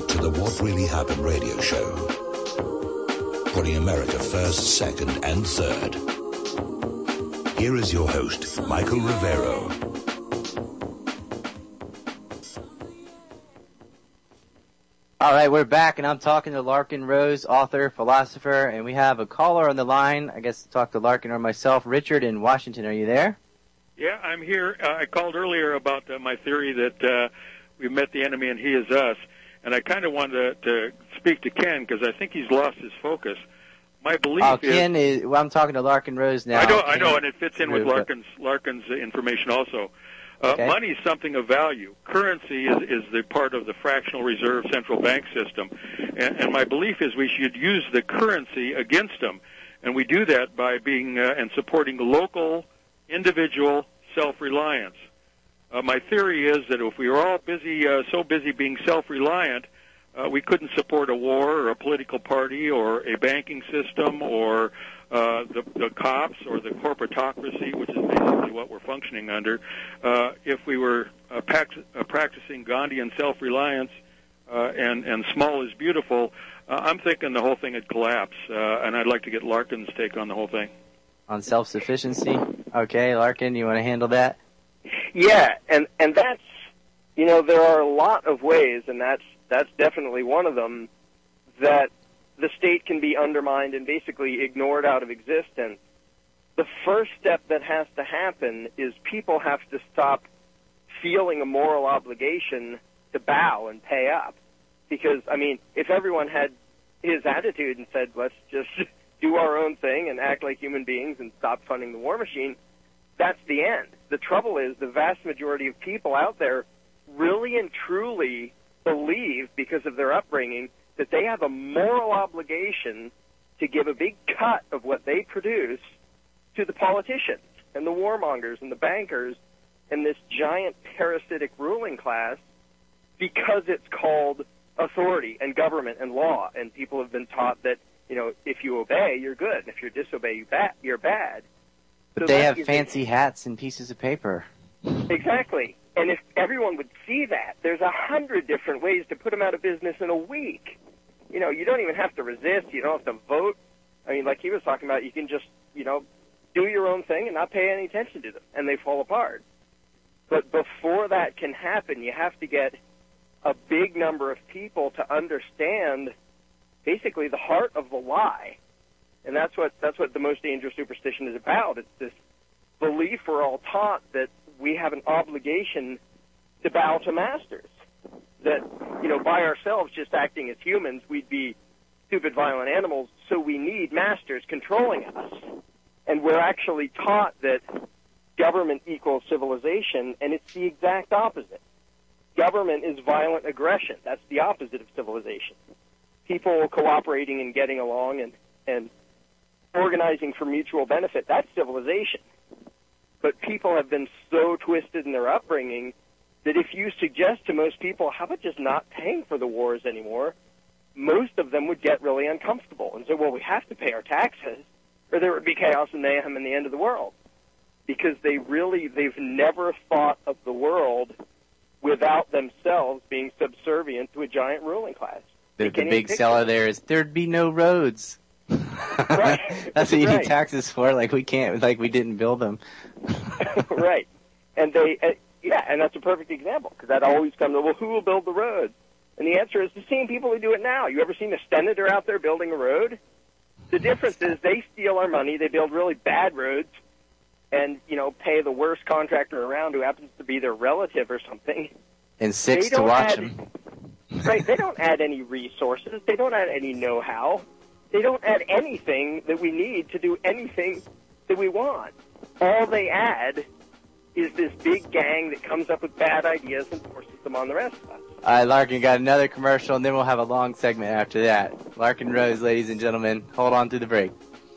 to the What Really Happened radio show. Putting America first, second, and third. Here is your host, Michael Rivero. All right, we're back, and I'm talking to Larken Rose, author, philosopher, and we have a caller on the line, I guess, to talk to Larken or myself. Richard in Washington, are you there? Yeah, I'm here. I called earlier about my theory that we've met the enemy and he is us, and I kind of wanted to speak to Ken because I think he's lost his focus. My belief Ken is... Well, I'm talking to Larken Rose now. I know, and it fits in with Larken's information also. Okay. Money is something of value. Currency is the part of the fractional reserve central bank system. And my belief is we should use the currency against them. And we do that by being and supporting local, individual self-reliance. My theory is that if we were all so busy being self-reliant, we couldn't support a war or a political party or a banking system or the cops or the corporatocracy, which is basically what we're functioning under. If we were practicing Gandhian self-reliance and small is beautiful, I'm thinking the whole thing would collapse, and I'd like to get Larken's take on the whole thing. On self-sufficiency? Okay, Larken, you want to handle that? Yeah, and that's, there are a lot of ways, and that's definitely one of them, that the state can be undermined and basically ignored out of existence. The first step that has to happen is people have to stop feeling a moral obligation to bow and pay up. Because, if everyone had his attitude and said, let's just do our own thing and act like human beings and stop funding the war machine, that's the end. The trouble is the vast majority of people out there really and truly believe, because of their upbringing, that they have a moral obligation to give a big cut of what they produce to the politicians and the warmongers and the bankers and this giant parasitic ruling class because it's called authority and government and law. And people have been taught that, if you obey, you're good. And if you disobey, you're bad. But they have fancy hats and pieces of paper. Exactly. And if everyone would see that, there's 100 different ways to put them out of business in a week. You don't even have to resist. You don't have to vote. Like he was talking about, you can just, do your own thing and not pay any attention to them, and they fall apart. But before that can happen, you have to get a big number of people to understand basically the heart of the lie. And that's what the most dangerous superstition is about. It's this belief we're all taught that we have an obligation to bow to masters. That, by ourselves, just acting as humans, we'd be stupid, violent animals, so we need masters controlling us. And we're actually taught that government equals civilization, and it's the exact opposite. Government is violent aggression. That's the opposite of civilization. People cooperating and getting along and organizing for mutual benefit, that's civilization. But people have been so twisted in their upbringing that if you suggest to most people, how about just not paying for the wars anymore, most of them would get really uncomfortable and say, well, we have to pay our taxes, or there would be chaos and mayhem and the end of the world. Because they've never thought of the world without themselves being subservient to a giant ruling class. The big seller there is, there'd be no roads. Right. That's what you need taxes for, we didn't build them. Right. And and that's a perfect example, because that always comes up, well, who will build the roads? And the answer is the same people who do it now. You ever seen a senator out there building a road? The difference is they steal our money, they build really bad roads, and, pay the worst contractor around who happens to be their relative or something. And six to watch them. Right, they don't add any resources, they don't add any know-how, they don't add anything that we need to do anything that we want. All they add is this big gang that comes up with bad ideas and forces them on the rest of us. All right, Larken, got another commercial, and then we'll have a long segment after that. Larken Rose, ladies and gentlemen, hold on through the break.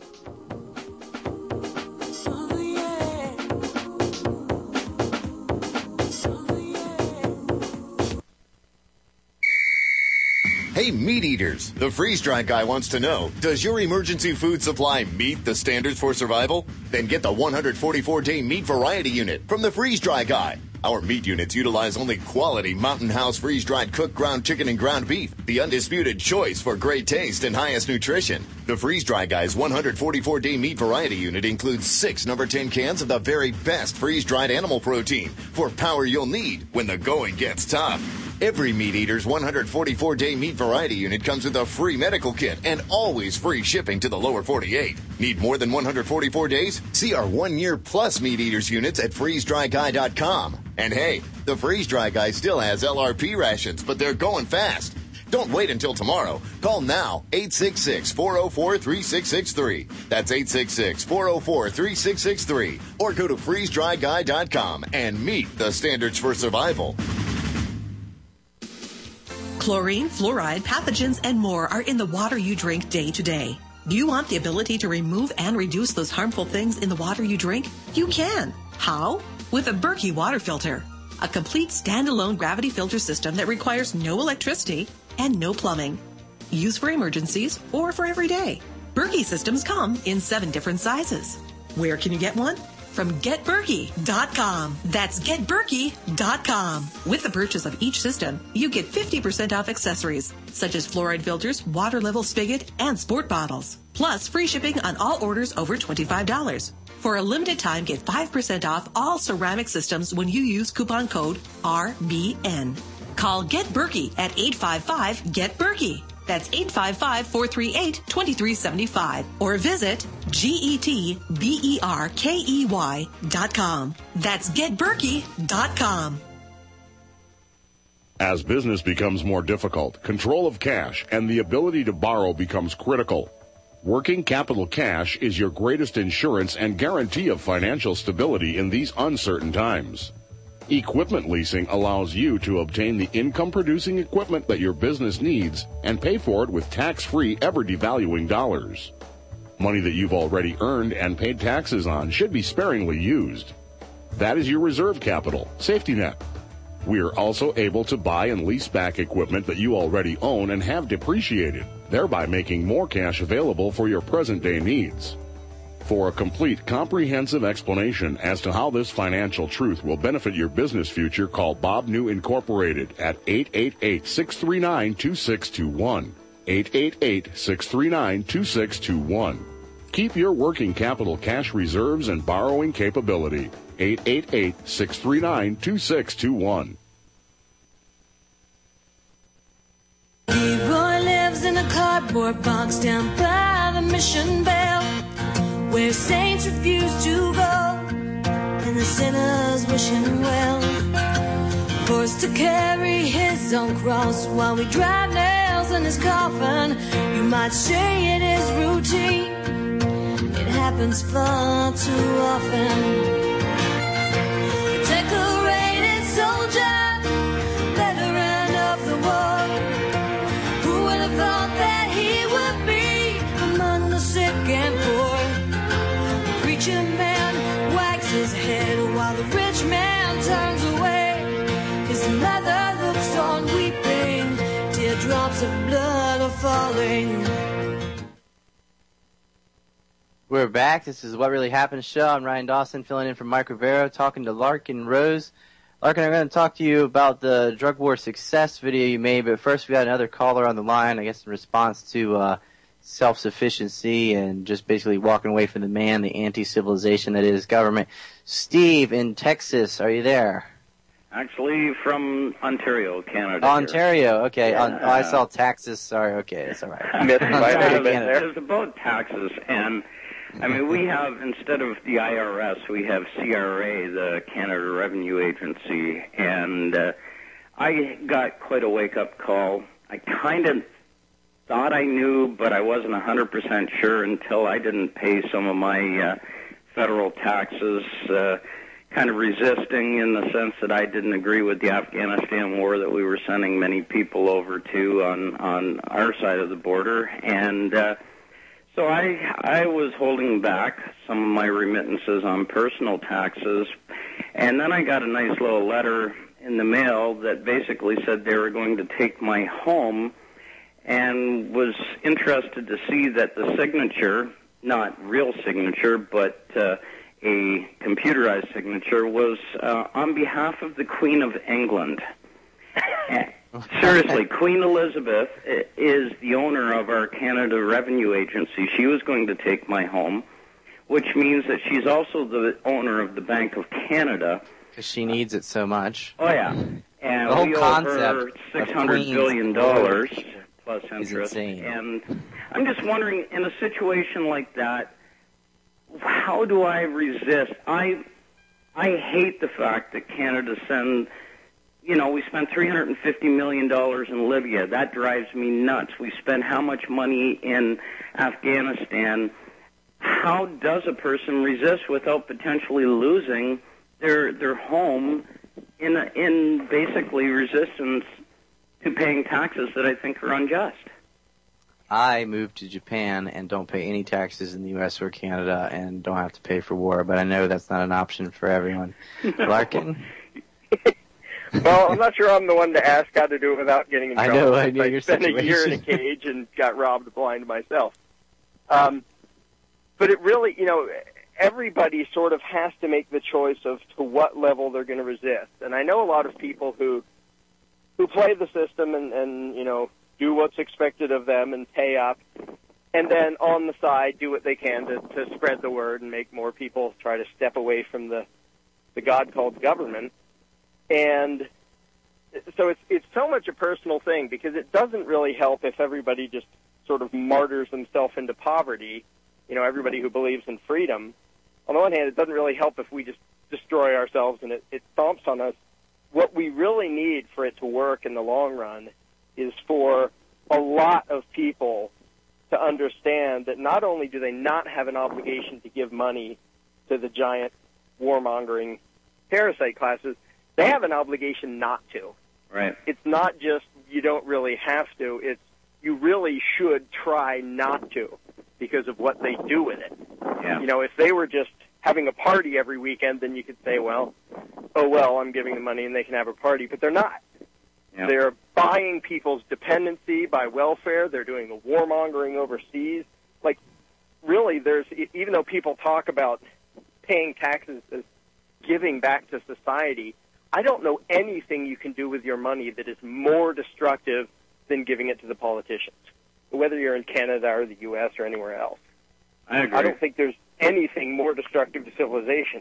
Hey, meat eaters, the freeze-dry guy wants to know, does your emergency food supply meet the standards for survival? Then get the 144-day meat variety unit from the freeze-dry guy. Our meat units utilize only quality Mountain House freeze-dried cooked ground chicken and ground beef, the undisputed choice for great taste and highest nutrition. The Freeze-Dry Guy's 144-day meat variety unit includes 6 number 10 cans of the very best freeze-dried animal protein for power you'll need when the going gets tough. Every Meat Eater's 144-day meat variety unit comes with a free medical kit and always free shipping to the lower 48. Need more than 144 days? See our 1-year plus Meat Eaters units at freezedryguy.com. And hey, the Freeze-Dry Guy still has LRP rations, but they're going fast. Don't wait until tomorrow. Call now, 866-404-3663. That's 866-404-3663. Or go to freezedryguy.com and meet the standards for survival. Chlorine, fluoride, pathogens, and more are in the water you drink day to day. Do you want the ability to remove and reduce those harmful things in the water you drink? You can. How? With a Berkey water filter. A complete standalone gravity filter system that requires no electricity and no plumbing. Use for emergencies or for every day. Berkey systems come in 7 different sizes. Where can you get one? From GetBerkey.com. That's GetBerkey.com. With the purchase of each system, you get 50% off accessories, such as fluoride filters, water level spigot, and sport bottles. Plus, free shipping on all orders over $25. For a limited time, get 5% off all ceramic systems when you use coupon code RBN. Call GetBerkey at 855-GET-BERKEY. That's 855-438-2375. Or visit GetBerkey.com. That's GetBerkey.com. As business becomes more difficult, control of cash and the ability to borrow becomes critical. Working capital cash is your greatest insurance and guarantee of financial stability in these uncertain times. Equipment leasing allows you to obtain the income-producing equipment that your business needs and pay for it with tax-free, ever-devaluing dollars. Money that you've already earned and paid taxes on should be sparingly used. That is your reserve capital, safety net. We are also able to buy and lease back equipment that you already own and have depreciated, thereby making more cash available for your present-day needs. For a complete, comprehensive explanation as to how this financial truth will benefit your business future, call Bob New Incorporated at 888-639-2621. 888-639-2621. Keep your working capital cash reserves and borrowing capability. 888-639-2621. Leroy lives in a cardboard box down by the Mission Bell, where saints refuse to go, and the sinners wish him well. Forced to carry his own cross while we drive nails in his coffin. You might say it is routine, it happens far too often. Decorated soldier, veteran of the war, who would have thought that he would be among the sick and poor? Preacher man wags his head while the rich man turns away. His mother looks on weeping, teardrops of blood are falling. We're back. This is What Really Happened show. I'm Ryan Dawson, filling in for Mike Rivero, talking to Larkin Rose. Larkin, I'm going to talk to you about the Drug War Success video you made, but first we got another caller on the line, I guess in response to self-sufficiency and just basically walking away from the man, the anti-civilization that is government. Steve in Texas, are you there? Actually, from Ontario, Canada. Ontario, okay. Yeah. I saw Texas. Sorry, okay, that's all right. It's about taxes, and I mean, we have, instead of the IRS, we have CRA, the Canada Revenue Agency, and I got quite a wake-up call. I kind of thought I knew, but I wasn't 100% sure until I didn't pay some of my federal taxes, kind of resisting in the sense that I didn't agree with the Afghanistan war that we were sending many people over to on our side of the border. And so I was holding back some of my remittances on personal taxes. And then I got a nice little letter in the mail that basically said they were going to take my home, and was interested to see that the signature, not real signature, but a computerized signature was on behalf of the Queen of England. Seriously, Queen Elizabeth is the owner of our Canada Revenue Agency. She was going to take my home, which means that she's also the owner of the Bank of Canada. Because she needs it so much. Oh, yeah. And the whole we concept owe her $600 billion plus interest. Insane. And I'm just wondering, in a situation like that, how do I resist? I hate the fact that Canada sends... we spent $350 million in Libya. That drives me nuts. We spent how much money in Afghanistan? How does a person resist without potentially losing their home in basically resistance to paying taxes that I think are unjust? I moved to Japan and don't pay any taxes in the U.S. or Canada and don't have to pay for war, but I know that's not an option for everyone. Larkin? Well, I'm not sure I'm the one to ask how to do it without getting in trouble. I know your spent situation. a year in a cage and got robbed blind myself. But it really, everybody sort of has to make the choice of to what level they're going to resist. And I know a lot of people who play the system and do what's expected of them and pay up, and then on the side do what they can to spread the word and make more people try to step away from the God called government. And so it's so much a personal thing, because it doesn't really help if everybody just sort of martyrs themselves into poverty, everybody who believes in freedom. On the one hand, it doesn't really help if we just destroy ourselves and it stomps on us. What we really need for it to work in the long run is for a lot of people to understand that not only do they not have an obligation to give money to the giant warmongering parasite classes, they have an obligation not to. Right. It's not just you don't really have to. It's you really should try not to because of what they do with it. Yeah. If they were just having a party every weekend, then you could say, I'm giving them money and they can have a party. But they're not. Yeah. They're buying people's dependency by welfare. They're doing the warmongering overseas. Like, really, even though people talk about paying taxes as giving back to society, I don't know anything you can do with your money that is more destructive than giving it to the politicians, whether you're in Canada or the U.S. or anywhere else. I agree. I don't think there's anything more destructive to civilization.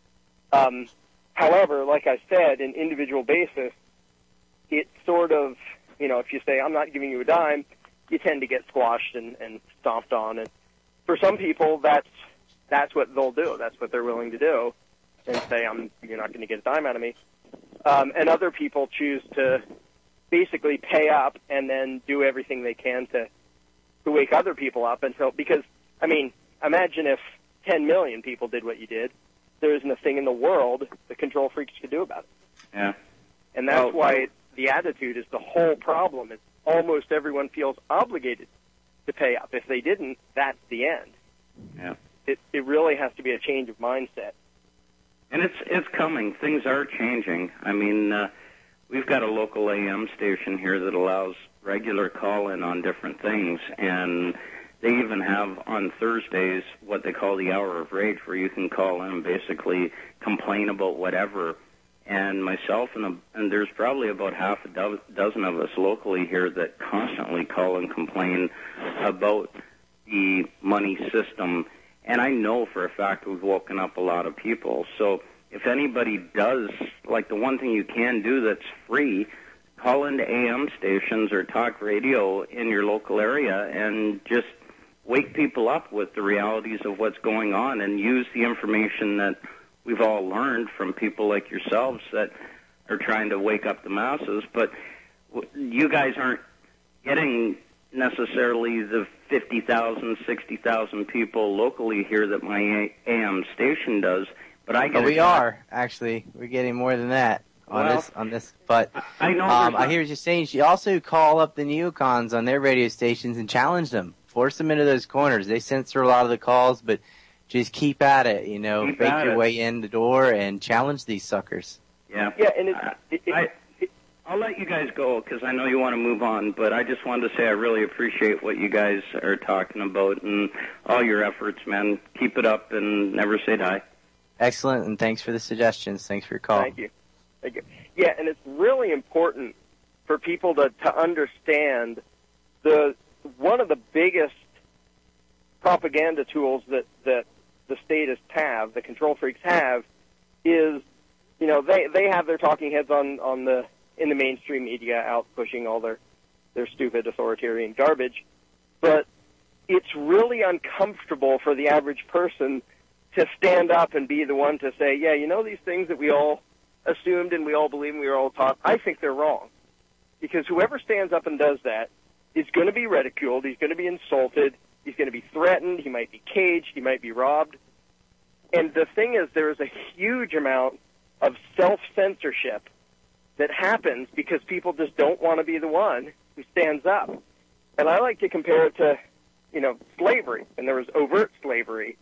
However, like I said, in individual basis, it's sort of, if you say, I'm not giving you a dime, you tend to get squashed and stomped on. And for some people, that's what they'll do. That's what they're willing to do, and say, you're not going to get a dime out of me. And other people choose to basically pay up and then do everything they can to wake other people up because, imagine if 10 million people did what you did. There isn't a thing in the world the control freaks could do about it. Yeah. And that's why the attitude is the whole problem. It's almost everyone feels obligated to pay up. If they didn't, that's the end. Yeah. It really has to be a change of mindset. And it's coming. Things are changing. We've got a local AM station here that allows regular call-in on different things, and they even have on Thursdays what they call the Hour of Rage, where you can call in and basically complain about whatever. And myself and there's probably about half a dozen of us locally here that constantly call and complain about the money system. And I know for a fact we've woken up a lot of people. So if anybody does, like the one thing you can do that's free, call into AM stations or talk radio in your local area and just wake people up with the realities of what's going on and use the information that we've all learned from people like yourselves that are trying to wake up the masses. But you guys aren't getting necessarily the 50,000, 60,000 people locally here that my AM station does. But we are actually. We're getting more than that on this. But I know. I hear what you're saying. You also call up the neocons on their radio stations and challenge them, force them into those corners. They censor a lot of the calls, but just keep at it. Fake your way in the door and challenge these suckers. Yeah. Yeah, and I'll let you guys go because I know you want to move on, but I just wanted to say I really appreciate what you guys are talking about and all your efforts, man. Keep it up and never say die. Excellent, and thanks for the suggestions. Thanks for your call. Thank you. Yeah, and it's really important for people to understand one of the biggest propaganda tools that the statists have, the control freaks have, is, they have their talking heads in the mainstream media out pushing all their stupid authoritarian garbage, but it's really uncomfortable for the average person to stand up and be the one to say, yeah, these things that we all assumed and we all believe and we were all taught, I think they're wrong. Because whoever stands up and does that is going to be ridiculed, he's going to be insulted, he's going to be threatened, he might be caged, he might be robbed. And the thing is, there is a huge amount of self-censorship that happens because people just don't want to be the one who stands up. And I like to compare it to, slavery, and there was overt slavery.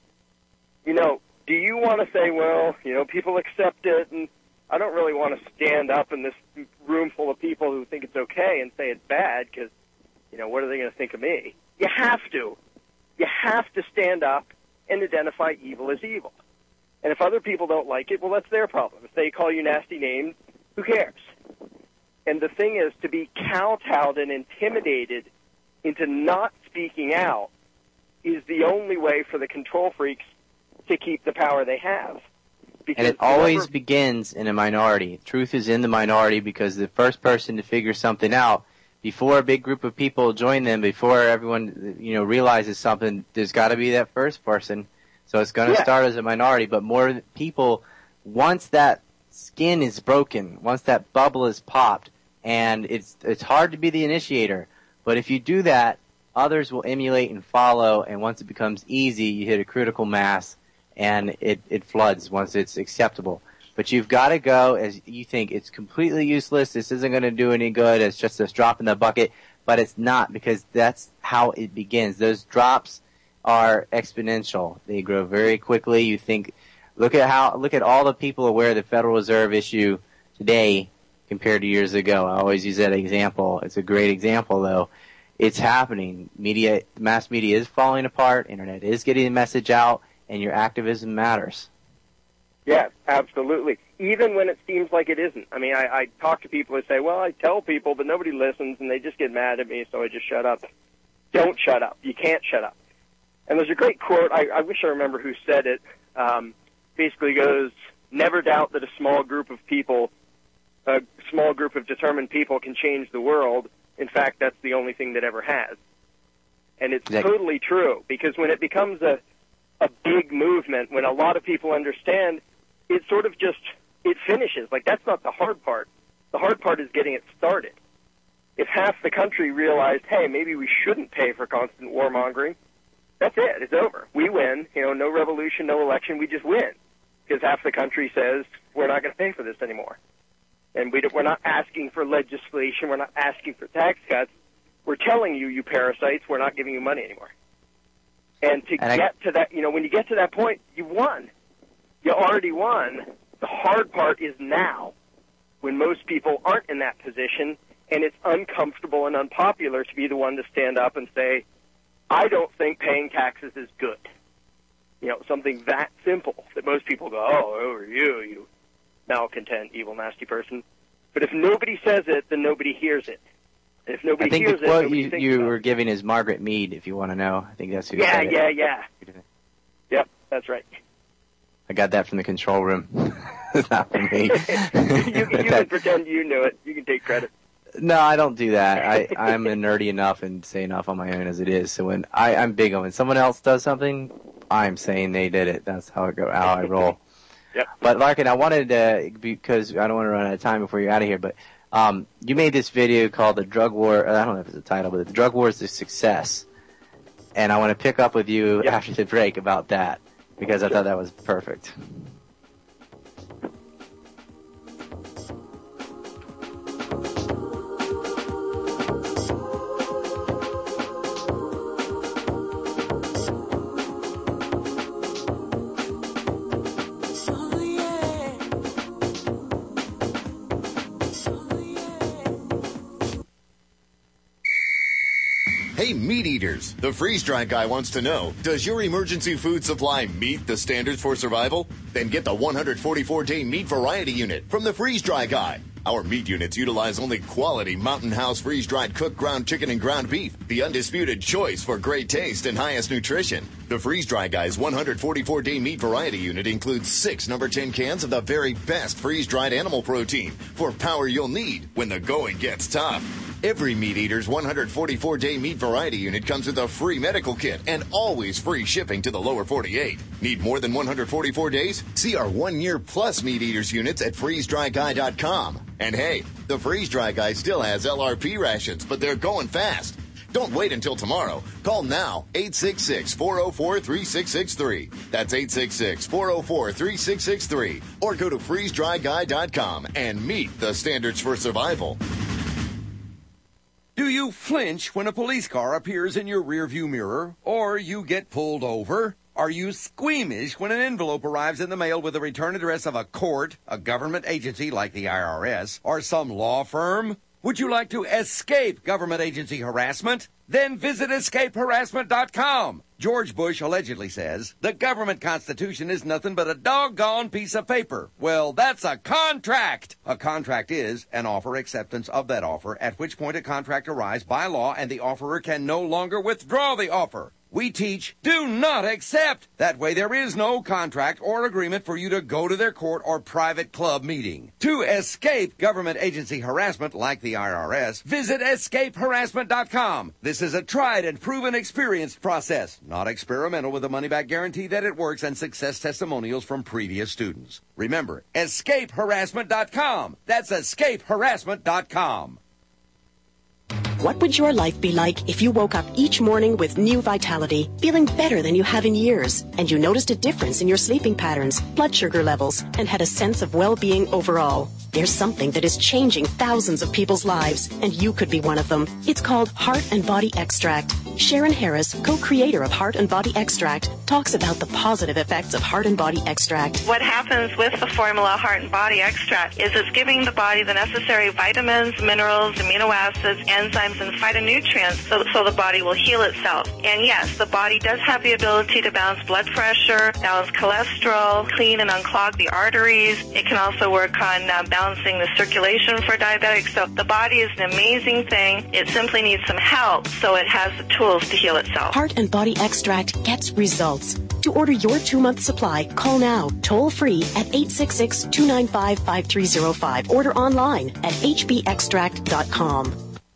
Do you want to say, well, people accept it, and I don't really want to stand up in this room full of people who think it's okay and say it's bad because, what are they going to think of me? You have to. You have to stand up and identify evil as evil. And if other people don't like it, well, that's their problem. If they call you nasty names, who cares? And the thing is, to be kowtowed and intimidated into not speaking out is the only way for the control freaks to keep the power they have. And it always begins in a minority. Truth is in the minority because the first person to figure something out, before a big group of people join them, before everyone realizes something, there's got to be that first person. So it's going to start as a minority, but more people, once that skin is broken, once that bubble is popped, and it's hard to be the initiator, but if you do that, others will emulate and follow, and once it becomes easy, you hit a critical mass, and it floods once it's acceptable. But you've got to go as you think it's completely useless, this isn't going to do any good, it's just a drop in the bucket, but it's not, because that's how it begins. Those drops are exponential. They grow very quickly. You think, look at all the people aware of the Federal Reserve issue today compared to years ago. I always use that example. It's a great example, though. It's happening. Mass media is falling apart. Internet is getting the message out, and your activism matters. Yeah, absolutely. Even when it seems like it isn't. I mean, I talk to people who say, well, I tell people, but nobody listens, and they just get mad at me, so I just shut up. Don't shut up. You can't shut up. And there's a great quote, I wish I remember who said it, basically goes, never doubt that a small group of determined people can change the world. In fact, that's the only thing that ever has. And it's totally true, because when it becomes a big movement, when a lot of people understand, it sort of just, it finishes. Like, that's not the hard part. The hard part is getting it started. If half the country realized, hey, maybe we shouldn't pay for constant warmongering, that's it. It's over. We win. No revolution, no election. We just win. Because half the country says, we're not going to pay for this anymore. And we're not asking for legislation. We're not asking for tax cuts. We're telling you, you parasites, we're not giving you money anymore. And to get to that, when you get to that point, you won. You already won. The hard part is now, when most people aren't in that position, and it's uncomfortable and unpopular to be the one to stand up and say, I don't think paying taxes is good. Something that simple that most people go, oh, over you malcontent, evil, nasty person. But if nobody says it, then nobody hears it. And if nobody hears it, nobody thinks about it. The quote you were giving is Margaret Mead, if you want to know. I think that's who said it. Yeah. Yep, that's right. I got that from the control room. It's not from me. You can pretend you knew it. You can take credit. No, I don't do that. I'm nerdy enough and say enough on my own as it is. So when I'm big on when someone else does something, I'm saying they did it. That's how I roll. Yep. But Larkin, I wanted to, because I don't want to run out of time before you're out of here, but you made this video called The Drug War. I don't know if it's a title, but The Drug War is a Success. And I want to pick up with you after the break about that, because I thought that was perfect. Hey, meat eaters, the freeze-dry guy wants to know, does your emergency food supply meet the standards for survival? Then get the 144-day meat variety unit from the freeze-dry guy. Our meat units utilize only quality Mountain House freeze-dried cooked ground chicken and ground beef, the undisputed choice for great taste and highest nutrition. The freeze-dry guy's 144-day meat variety unit includes 6 number 10 cans of the very best freeze-dried animal protein for power you'll need when the going gets tough. Every Meat Eater's 144-day meat variety unit comes with a free medical kit and always free shipping to the lower 48. Need more than 144 days? See our 1-year plus Meat Eaters units at freezedryguy.com. And hey, the Freeze Dry Guy still has LRP rations, but they're going fast. Don't wait until tomorrow. Call now, 866-404-3663. That's 866-404-3663. Or go to freezedryguy.com and meet the standards for survival. Do you flinch when a police car appears in your rearview mirror, or you get pulled over? Are you squeamish when an envelope arrives in the mail with the return address of a court, a government agency like the IRS, or some law firm? Would you like to escape government agency harassment? Then visit escapeharassment.com. George Bush allegedly says, the government constitution is nothing but a doggone piece of paper. Well, that's a contract. A contract is an offer acceptance of that offer, at which point a contract arrives by law and the offerer can no longer withdraw the offer. We teach, do not accept. That way there is no contract or agreement for you to go to their court or private club meeting. To escape government agency harassment like the IRS, visit escapeharassment.com. This is a tried and proven experienced process, not experimental, with a money-back guarantee that it works and success testimonials from previous students. Remember, escapeharassment.com. That's escapeharassment.com. What would your life be like if you woke up each morning with new vitality, feeling better than you have in years, and you noticed a difference in your sleeping patterns, blood sugar levels, and had a sense of well-being overall? There's something that is changing thousands of people's lives, and you could be one of them. It's called Heart and Body Extract. Sharon Harris, co-creator of Heart and Body Extract, talks about the positive effects of Heart and Body Extract. What happens with the formula Heart and Body Extract is it's giving the body the necessary vitamins, minerals, amino acids, enzymes, and phytonutrients so the body will heal itself. And yes, the body does have the ability to balance blood pressure, balance cholesterol, clean and unclog the arteries. It can also work on balancing the circulation for diabetics. So the body is an amazing thing. It simply needs some help, so it has the tools to heal itself. Heart and Body Extract gets results. To order your 2-month supply, call now, toll free at 866-295-5305. Order online at hbextract.com.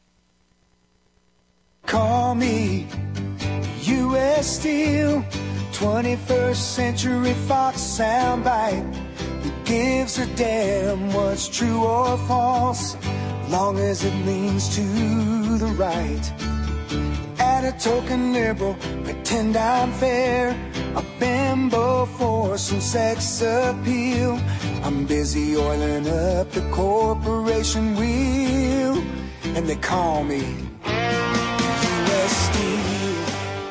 Call me U.S. Steel, 21st Century Fox soundbite. It gives a damn what's true or false, long as it leans to the right. Add a token liberal, pretend I'm fair, a bimbo for some sex appeal. I'm busy oiling up the corporation wheel, and they call me U.S. Steel.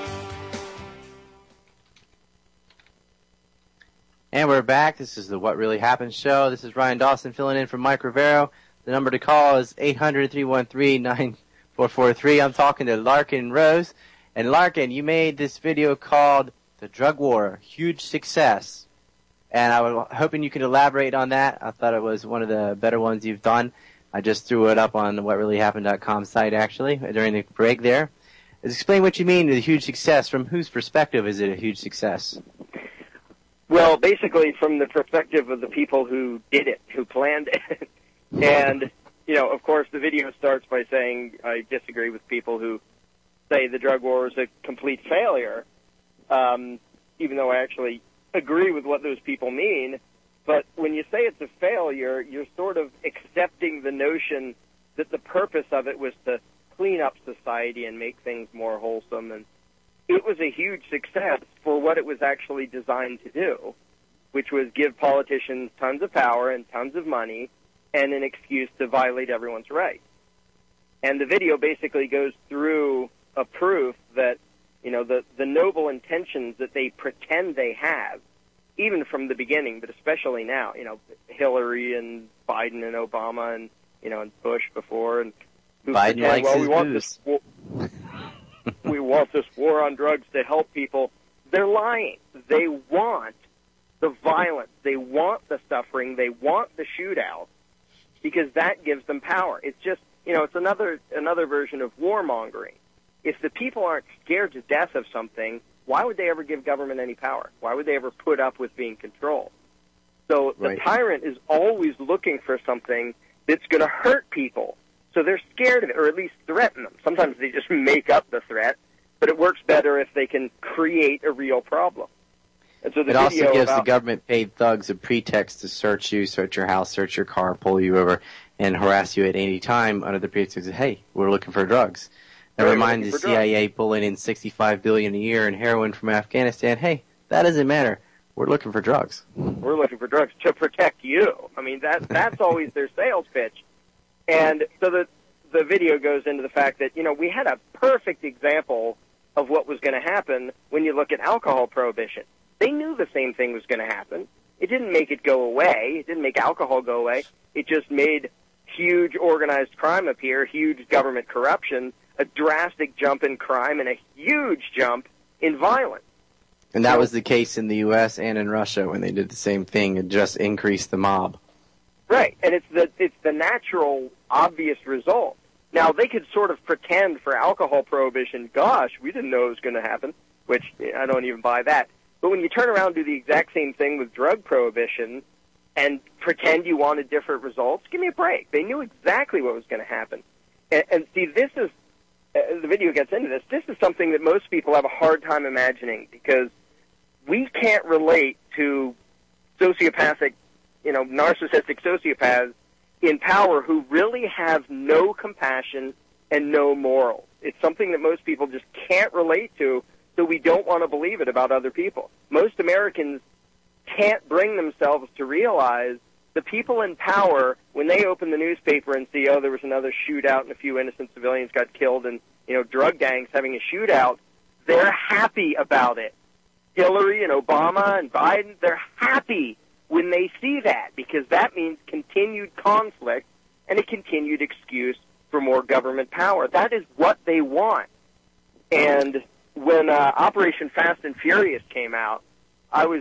And we're back. This is the What Really Happened show. This is Ryan Dawson filling in for Mike Rivero. The number to call is 800-313-9443. I'm talking to Larkin Rose. And Larkin, you made this video called The Drug War, Huge Success. And I was hoping you could elaborate on that. I thought it was one of the better ones you've done. I just threw it up on the whatreallyhappened.com site, actually, during the break there. Explain what you mean with a huge success. From whose perspective is it a huge success? Well, basically from the perspective of the people who did it, who planned it. And, you know, of course, the video starts by saying I disagree with people who say the drug war is a complete failure, even though I actually agree with what those people mean. But when you say it's a failure, you're sort of accepting the notion that the purpose of it was to clean up society and make things more wholesome. And it was a huge success for what it was actually designed to do, which was give politicians tons of power and tons of money and an excuse to violate everyone's rights. And the video basically goes through a proof that, you know, the noble intentions that they pretend they have, even from the beginning, but especially now, you know, Hillary and Biden and Obama and, you know, and Bush before. And Biden likes his booze. want this war on drugs to help people. They're lying. They want the violence. They want the suffering. They want the shootout because that gives them power. It's just, it's another version of warmongering. If the people aren't scared to death of something, why would they ever give government any power? Why would they ever put up with being controlled? So the tyrant is always looking for something that's going to hurt people. So they're scared of it, or at least threaten them. Sometimes they just make up the threat, but it works better if they can create a real problem. And so it also gives the government-paid thugs a pretext to search you, search your house, search your car, pull you over, and harass you at any time under the pretext of, hey, we're looking for drugs. That reminds the CIA pulling in $65 billion a year in heroin from Afghanistan. Hey, that doesn't matter. We're looking for drugs. We're looking for drugs to protect you. I mean, that's always their sales pitch. And so the video goes into the fact that, we had a perfect example of what was going to happen when you look at alcohol prohibition. They knew the same thing was going to happen. It didn't make it go away. It didn't make alcohol go away. It just made huge organized crime appear, huge government corruption, a drastic jump in crime, and a huge jump in violence. And that was the case in the U.S. and in Russia when they did the same thing and just increased the mob. Right, and it's the natural, obvious result. Now, they could sort of pretend for alcohol prohibition, gosh, we didn't know it was going to happen, which I don't even buy that. But when you turn around and do the exact same thing with drug prohibition and pretend you wanted different results, give me a break. They knew exactly what was going to happen. And see, this is, the video gets into this, this is something that most people have a hard time imagining because we can't relate to sociopathic, narcissistic sociopaths in power who really have no compassion and no morals. It's something that most people just can't relate to, so we don't want to believe it about other people. Most Americans can't bring themselves to realize the people in power, when they open the newspaper and see, there was another shootout and a few innocent civilians got killed and, drug gangs having a shootout, they're happy about it. Hillary and Obama and Biden, they're happy when they see that because that means continued conflict and a continued excuse for more government power. That is what they want. And when Operation Fast and Furious came out, I was,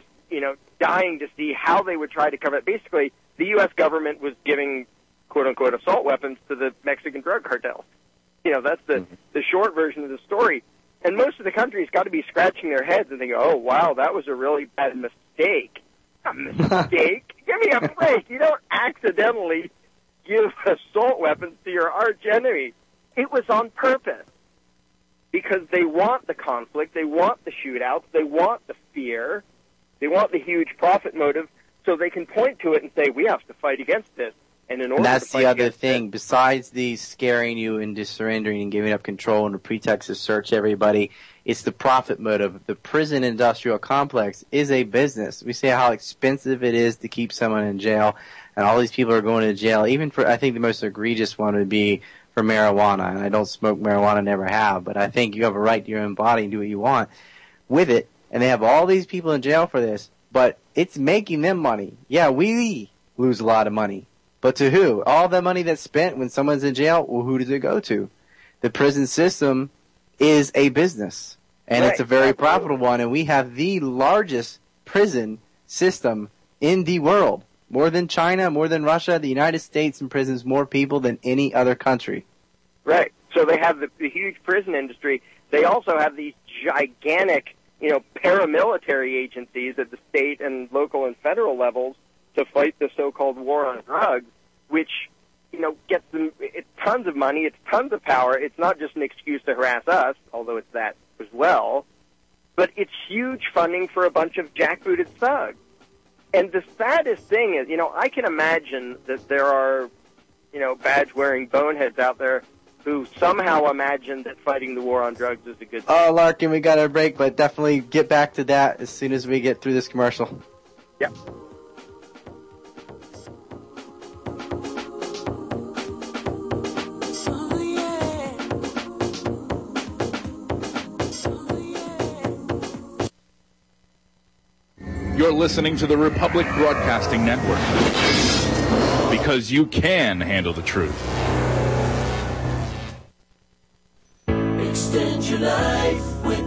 dying to see how they would try to cover it. Basically, the U.S. government was giving, quote-unquote, assault weapons to the Mexican drug cartels. That's the short version of the story. And most of the country's got to be scratching their heads and thinking, oh, wow, that was a really bad mistake. A mistake? Give me a break. You don't accidentally give assault weapons to your arch enemy. It was on purpose because they want the conflict, they want the shootouts, they want the fear, they want the huge profit motive, so they can point to it and say, we have to fight against this. And in order that's to fight the other against thing. Besides the scaring you into surrendering and giving up control and the pretext to search everybody, it's the profit motive. The prison industrial complex is a business. We say how expensive it is to keep someone in jail, and all these people are going to jail. Even for, I think the most egregious one would be for marijuana. And I don't smoke marijuana, never have, but I think you have a right to your own body and do what you want with it. And they have all these people in jail for this, but it's making them money. Yeah, we lose a lot of money. But to who? All the money that's spent when someone's in jail, well, who does it go to? The prison system is a business, and it's a very profitable one, and we have the largest prison system in the world. More than China, more than Russia, the United States imprisons more people than any other country. Right. So they have the huge prison industry. They also have these gigantic, paramilitary agencies at the state and local and federal levels to fight the so-called war on drugs, which, gets them it's tons of money, it's tons of power. It's not just an excuse to harass us, although it's that as well, but it's huge funding for a bunch of jackbooted thugs. And the saddest thing is, I can imagine that there are, badge-wearing boneheads out there who somehow imagine that fighting the war on drugs is a good thing. Oh, Larkin, we got a break, but definitely get back to that as soon as we get through this commercial. Yep. You're listening to the Republic Broadcasting Network because you can handle the truth. Extend your life with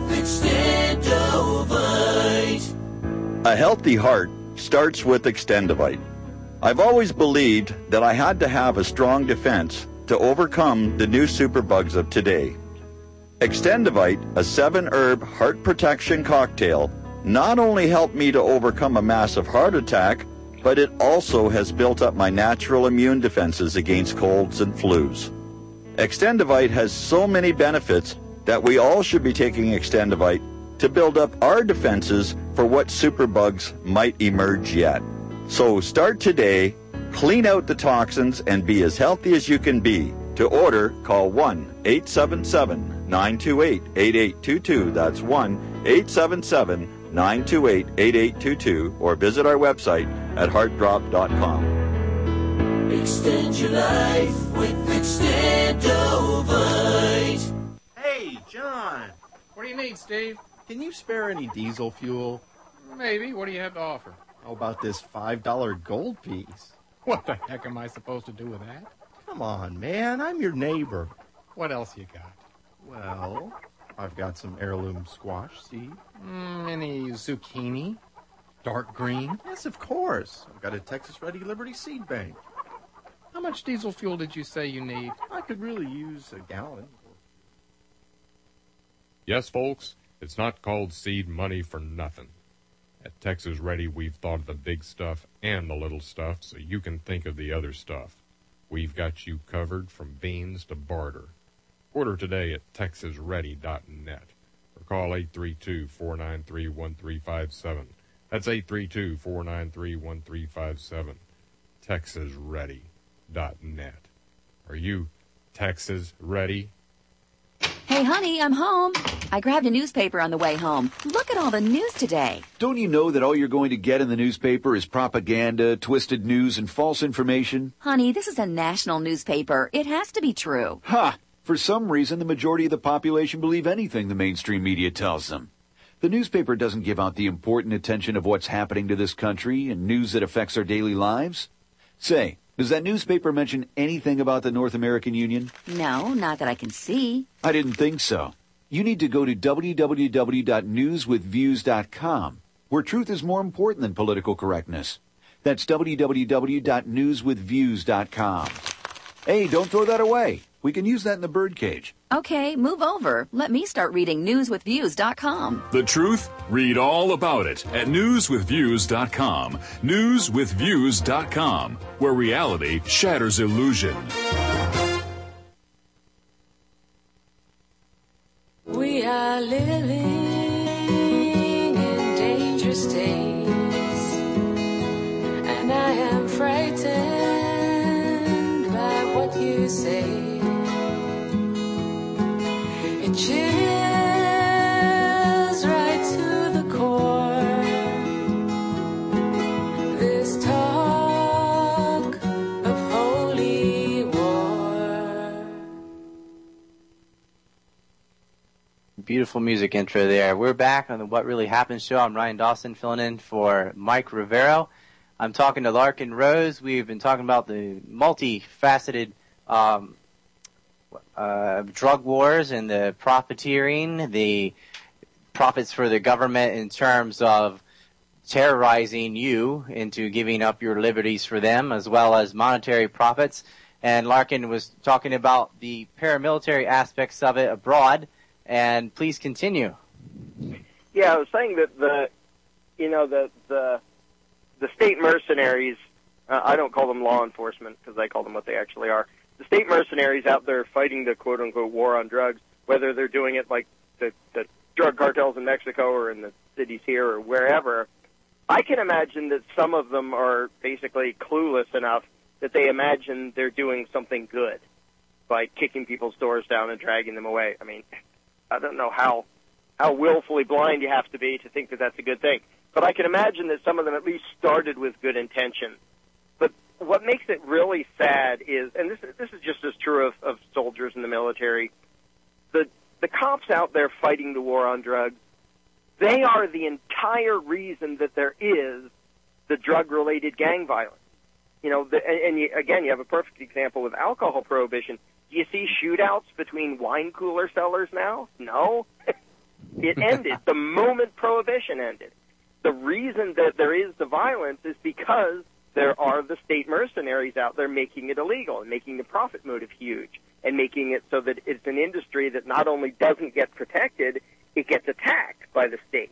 Extendovite. A healthy heart starts with Extendovite. I've always believed that I had to have a strong defense to overcome the new superbugs of today. Extendovite, a 7-herb heart protection cocktail, not only helped me to overcome a massive heart attack, but it also has built up my natural immune defenses against colds and flus. Extendovite has so many benefits that we all should be taking Extendovite to build up our defenses for what superbugs might emerge yet. So start today, clean out the toxins, and be as healthy as you can be. To order, call 1-877-928-8822. That's 1-877-928-8822, or visit our website at heartdrop.com. Extend your life with Extendovite. Hey, John. What do you need, Steve? Can you spare any diesel fuel? Maybe. What do you have to offer? How about this $5 gold piece? What the heck am I supposed to do with that? Come on, man. I'm your neighbor. What else you got? Well, I've got some heirloom squash seed. Any zucchini? Dark green? Yes, of course. I've got a Texas Ready Liberty seed bank. How much diesel fuel did you say you need? I could really use a gallon. Yes, folks, it's not called seed money for nothing. At Texas Ready, we've thought of the big stuff and the little stuff so you can think of the other stuff. We've got you covered from beans to barter. Order today at texasready.net or call 832-493-1357. That's 832-493-1357. texasready.net. Are you Texas ready? Hey, honey, I'm home. I grabbed a newspaper on the way home. Look at all the news today. Don't you know that all you're going to get in the newspaper is propaganda, twisted news, and false information? Honey, this is a national newspaper. It has to be true. Ha! For some reason, the majority of the population believe anything the mainstream media tells them. The newspaper doesn't give out the important attention of what's happening to this country and news that affects our daily lives. Say, does that newspaper mention anything about the North American Union? No, not that I can see. I didn't think so. You need to go to www.newswithviews.com, where truth is more important than political correctness. That's www.newswithviews.com. Hey, don't throw that away. We can use that in the birdcage. Okay, move over. Let me start reading newswithviews.com. The truth? Read all about it at newswithviews.com. Newswithviews.com, where reality shatters illusion. We are living in dangerous days, and I am frightened by what you say. It chills right to the core, this talk of holy war. Beautiful music intro there. We're back on the What Really Happened show. I'm Ryan Dawson, filling in for Mike Rivero. I'm talking to Larkin Rose. We've been talking about the multifaceted drug wars and the profiteering, the profits for the government in terms of terrorizing you into giving up your liberties for them, as well as monetary profits. And Larkin was talking about the paramilitary aspects of it abroad. And please continue. Yeah, I was saying that the state mercenaries, I don't call them law enforcement because I call them what they actually are. The state mercenaries out there fighting the quote-unquote war on drugs, whether they're doing it like the drug cartels in Mexico or in the cities here or wherever, I can imagine that some of them are basically clueless enough that they imagine they're doing something good by kicking people's doors down and dragging them away. I mean, I don't know how willfully blind you have to be to think that that's a good thing. But I can imagine that some of them at least started with good intention. But what makes it really sad is, and this is just as true of soldiers in the military, the cops out there fighting the war on drugs, they are the entire reason that there is the drug-related gang violence. You know, you have a perfect example with alcohol prohibition. Do you see shootouts between wine cooler sellers now? No. It ended the moment Prohibition ended. The reason that there is the violence is because there are the state mercenaries out there making it illegal and making the profit motive huge and making it so that it's an industry that not only doesn't get protected, it gets attacked by the state.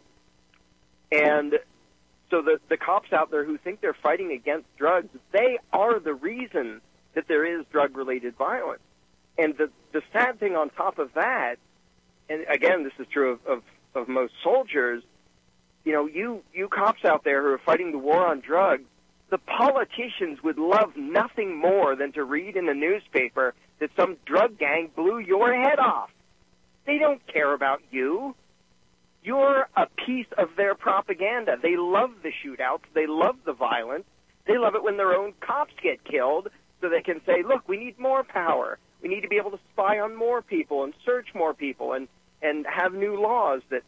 And so the cops out there who think they're fighting against drugs, they are the reason that there is drug-related violence. And the sad thing on top of that, and again, this is true of most soldiers, you cops out there who are fighting the war on drugs, the politicians would love nothing more than to read in the newspaper that some drug gang blew your head off. They don't care about you. You're a piece of their propaganda. They love the shootouts. They love the violence. They love it when their own cops get killed so they can say, look, we need more power. We need to be able to spy on more people and search more people and have new laws that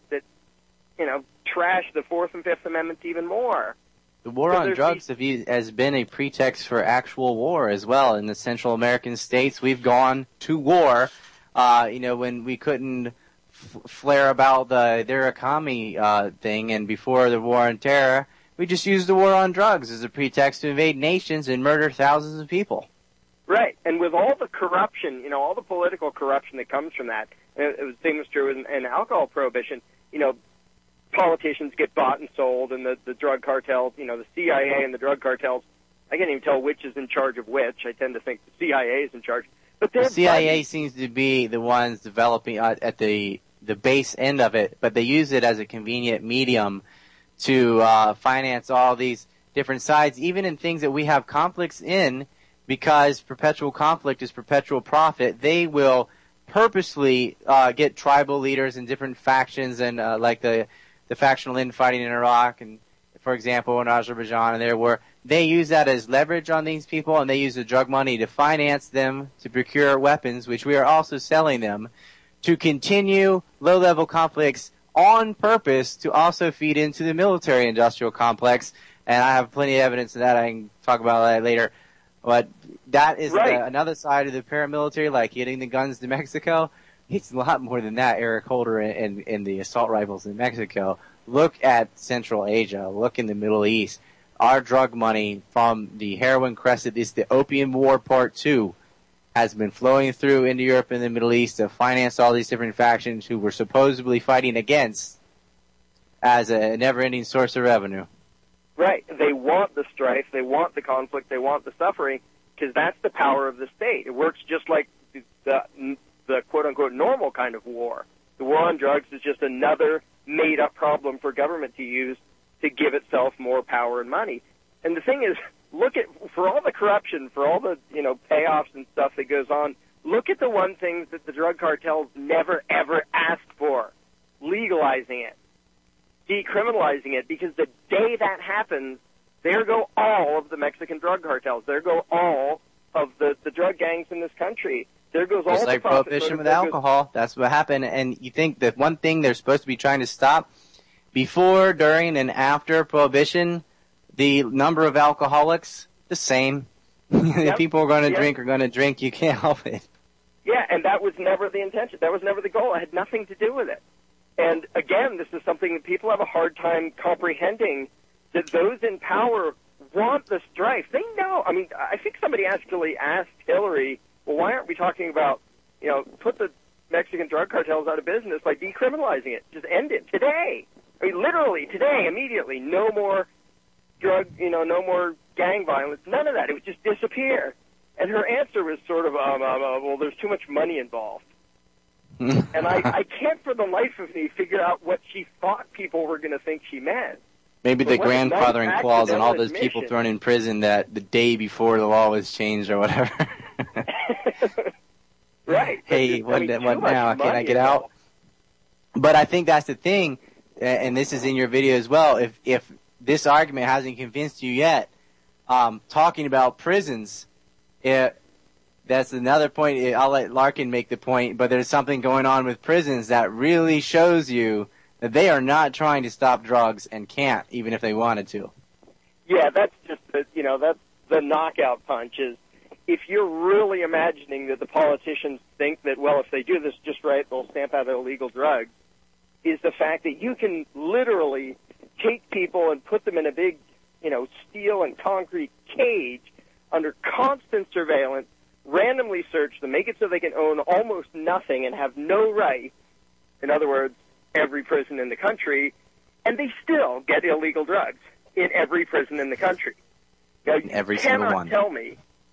trash the Fourth and Fifth Amendments even more. The war on drugs has been a pretext for actual war as well. In the Central American states, we've gone to war, when we couldn't flare about their economy thing, and before the war on terror, we just used the war on drugs as a pretext to invade nations and murder thousands of people. Right, and with all the corruption, all the political corruption that comes from that, the same was true in alcohol prohibition, politicians get bought and sold, and the drug cartels, the CIA and the drug cartels, I can't even tell which is in charge of which. I tend to think the CIA is in charge. But the CIA seems to be the ones developing at the base end of it, but they use it as a convenient medium to finance all these different sides, even in things that we have conflicts in, because perpetual conflict is perpetual profit. They will purposely get tribal leaders in different factions, and like the factional infighting in Iraq, and for example in Azerbaijan, and there where they use that as leverage on these people, and they use the drug money to finance them to procure weapons, which we are also selling them, to continue low-level conflicts on purpose to also feed into the military-industrial complex. And I have plenty of evidence of that. I can talk about that later. But that is another side of the paramilitary, like getting the guns to Mexico. It's a lot more than that, Eric Holder and the assault rifles in Mexico. Look at Central Asia. Look in the Middle East. Our drug money from the heroin crescent, is the Opium War Part 2, has been flowing through into Europe and the Middle East to finance all these different factions who were supposedly fighting against as a never-ending source of revenue. Right. They want the strife, they want the conflict, they want the suffering, because that's the power of the state. It works just like the quote-unquote normal kind of war. The war on drugs is just another made-up problem for government to use to give itself more power and money. And the thing is, for all the corruption, for all the, payoffs and stuff that goes on, look at the one thing that the drug cartels never, ever asked for: legalizing it, decriminalizing it, because the day that happens, there go all of the Mexican drug cartels. There go all of the drug gangs in this country. There goes all just the like profit prohibition with alcohol. That's what happened. And you think that one thing they're supposed to be trying to stop, before, during, and after prohibition, the number of alcoholics, the same. If people are going to drink, you can't help it. Yeah, and that was never the intention. That was never the goal. It had nothing to do with it. And again, this is something that people have a hard time comprehending, that those in power want the strife. They know. I mean, I think somebody actually asked Hillary, well, why aren't we talking about, put the Mexican drug cartels out of business by decriminalizing it? Just end it today. I mean, literally today, immediately. No more no more gang violence. None of that. It would just disappear. And her answer was sort of, well, there's too much money involved. And I can't for the life of me figure out what she thought people were going to think she meant. Maybe the grandfathering clause on all those people thrown in prison that the day before the law was changed or whatever. Right. Hey, what now? Can I get out? But I think that's the thing, and this is in your video as well. If this argument hasn't convinced you yet, talking about prisons, that's another point. I'll let Larkin make the point, but there's something going on with prisons that really shows you that they are not trying to stop drugs and can't, even if they wanted to. Yeah, that's just that's the knockout punch. if you're really imagining that the politicians think that, well, if they do this just right, they'll stamp out illegal drugs, is the fact that you can literally take people and put them in a big, steel and concrete cage under constant surveillance, randomly search them, make it so they can own almost nothing and have no rights. In other words, every prison in the country, and they still get illegal drugs in every prison in the country. Now, every single one. You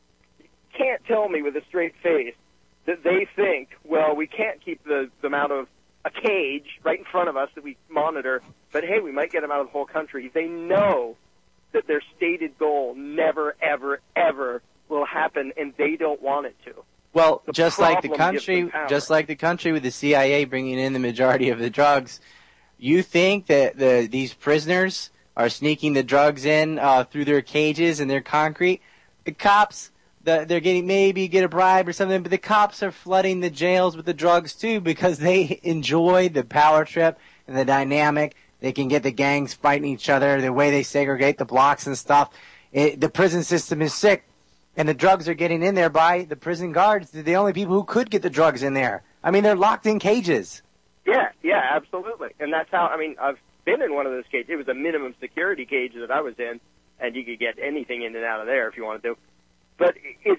can't tell me with a straight face that they think, well, we can't keep them out of a cage right in front of us that we monitor, but hey, we might get them out of the whole country. They know that their stated goal never, ever, ever will happen, and they don't want it to. Well, just like the country with the CIA bringing in the majority of the drugs, you think that these prisoners are sneaking the drugs in through their cages and their concrete? The cops, they're get a bribe or something, but the cops are flooding the jails with the drugs too because they enjoy the power trip and the dynamic. They can get the gangs fighting each other, the way they segregate the blocks and stuff. The prison system is sick. And the drugs are getting in there by the prison guards. They're the only people who could get the drugs in there. I mean, they're locked in cages. Yeah, absolutely. And that's how, I've been in one of those cages. It was a minimum security cage that I was in, and you could get anything in and out of there if you wanted to. But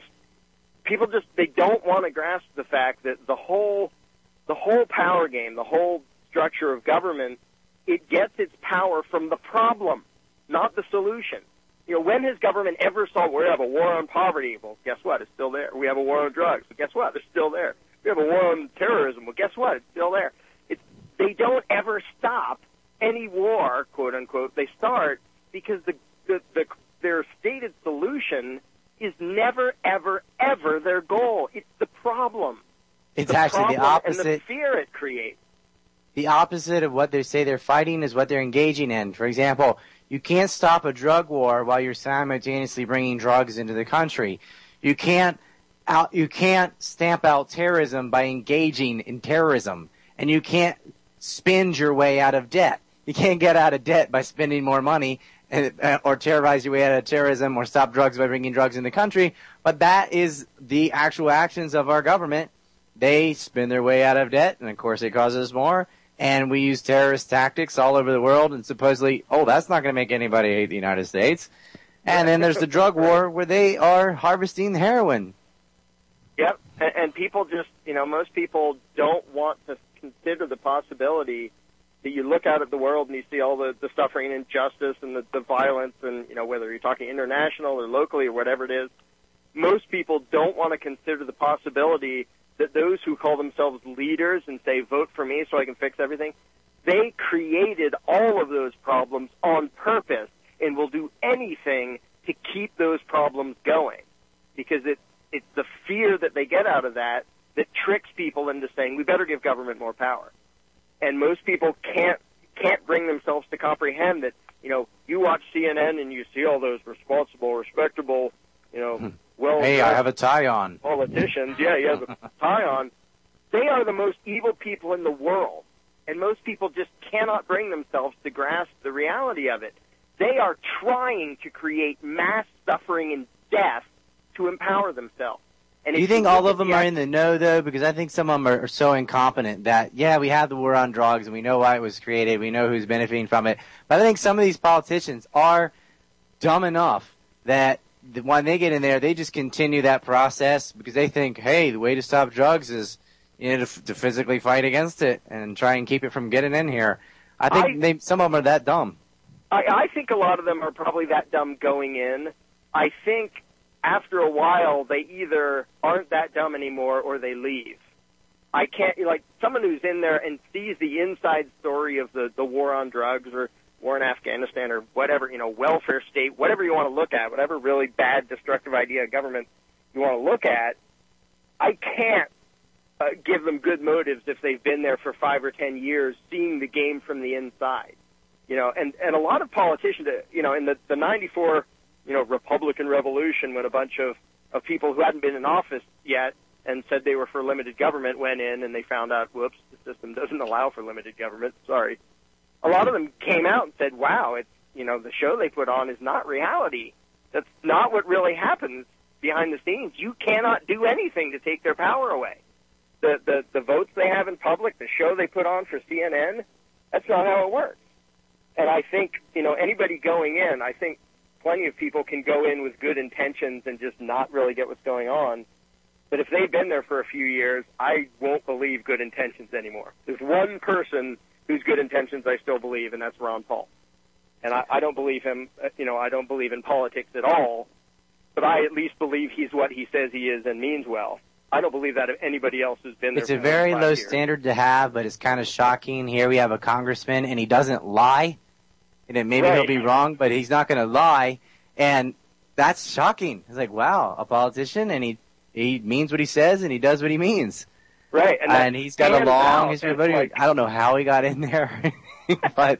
people they don't want to grasp the fact that the whole power game, the whole structure of government, it gets its power from the problem, not the solution. When has government ever saw we have a war on poverty? Well, guess what? It's still there. We have a war on drugs. But guess what? It's still there. We have a war on terrorism. Well, guess what? It's still there. They don't ever stop any war, quote unquote. They start because their stated solution is never, ever, ever their goal. It's the problem. It's actually the opposite. And the fear it creates. The opposite of what they say they're fighting is what they're engaging in. For example, you can't stop a drug war while you're simultaneously bringing drugs into the country. You can't stamp out terrorism by engaging in terrorism. And you can't spend your way out of debt. You can't get out of debt by spending more money or terrorize your way out of terrorism or stop drugs by bringing drugs in the country. But that is the actual actions of our government. They spend their way out of debt, and of course it causes more. And we use terrorist tactics all over the world, and supposedly, that's not going to make anybody hate the United States. And then there's the drug war where they are harvesting heroin. Yep, and people just, most people don't want to consider the possibility that you look out at the world and you see all the suffering and injustice and the violence and, whether you're talking international or locally or whatever it is, most people don't want to consider the possibility that those who call themselves leaders and say, vote for me so I can fix everything, they created all of those problems on purpose and will do anything to keep those problems going. Because it's the fear that they get out of that tricks people into saying, we better give government more power. And most people can't bring themselves to comprehend that, you watch CNN and you see all those responsible, respectable, well, hey, I have a tie on. Politicians, yeah, he has a tie on. They are the most evil people in the world, and most people just cannot bring themselves to grasp the reality of it. They are trying to create mass suffering and death to empower themselves. And do you think all of them are in the know, though? Because I think some of them are so incompetent that, we have the war on drugs, and we know why it was created, we know who's benefiting from it. But I think some of these politicians are dumb enough that when they get in there, they just continue that process because they think, hey, the way to stop drugs is to physically fight against it and try and keep it from getting in here. I think some of them are that dumb. I think a lot of them are probably that dumb going in. I think after a while, they either aren't that dumb anymore or they leave. I can't, someone who's in there and sees the inside story of the war on drugs or war in Afghanistan or whatever, welfare state, whatever you want to look at, whatever really bad, destructive idea of government you want to look at, I can't give them good motives if they've been there for 5 or 10 years seeing the game from the inside. And a lot of politicians, in the 94, Republican Revolution, when a bunch of people who hadn't been in office yet and said they were for limited government went in and they found out, whoops, the system doesn't allow for limited government, sorry. A lot of them came out and said, wow, it's, the show they put on is not reality. That's not what really happens. behind the scenes. You cannot do anything to take their power away. The votes they have in public, the show they put on for CNN, that's not how it works. And I think, anybody going in, I think plenty of people can go in with good intentions and just not really get what's going on. But if they've been there for a few years, I won't believe good intentions anymore. There's one person whose good intentions I still believe, and that's Ron Paul. And I don't believe him, I don't believe in politics at all, but I at least believe he's what he says he is and means well. I don't believe that of anybody else who's been there. It's a very low standard to have, but it's kind of shocking. Here we have a congressman, and he doesn't lie. And then maybe he'll be wrong, but he's not going to lie. And that's shocking. It's like, wow, a politician, and he means what he says, and he does what he means. Right. And he's got a long history of voting. I don't know how he got in there, but